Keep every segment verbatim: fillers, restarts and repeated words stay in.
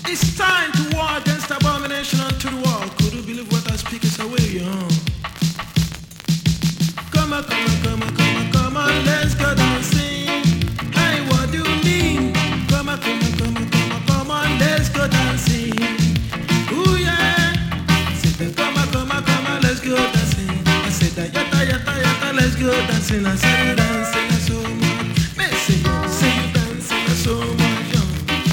It's time to war against abomination unto the world. Could you believe what I speak is away, young? Come on, come on, come on, come on, come on, let's go dancing. Hey, what do you mean? Come on, come on, come on, come on, come on, let's go dancing. Ooh yeah. Said that, come on, come on, come on, let's go dancing. I said that, yata, yata, yata, let's go dancing. I said you dancing so much. Man, say you, say you dancing so much, young.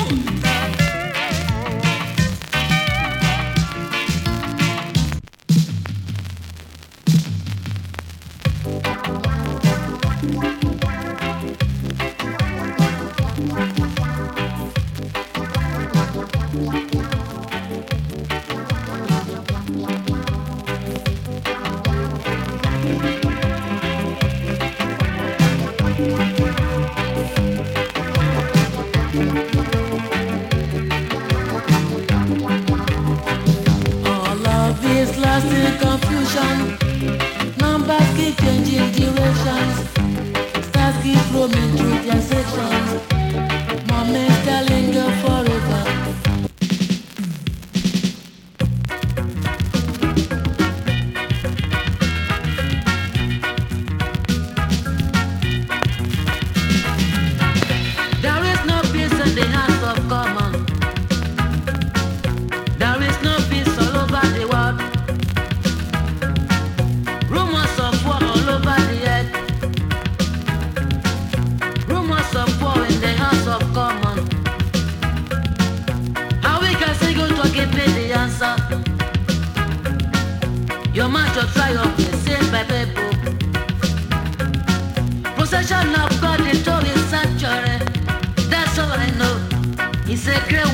Your march of triumph is seen by people. Procession of God into his sanctuary. That's all I know. It's a great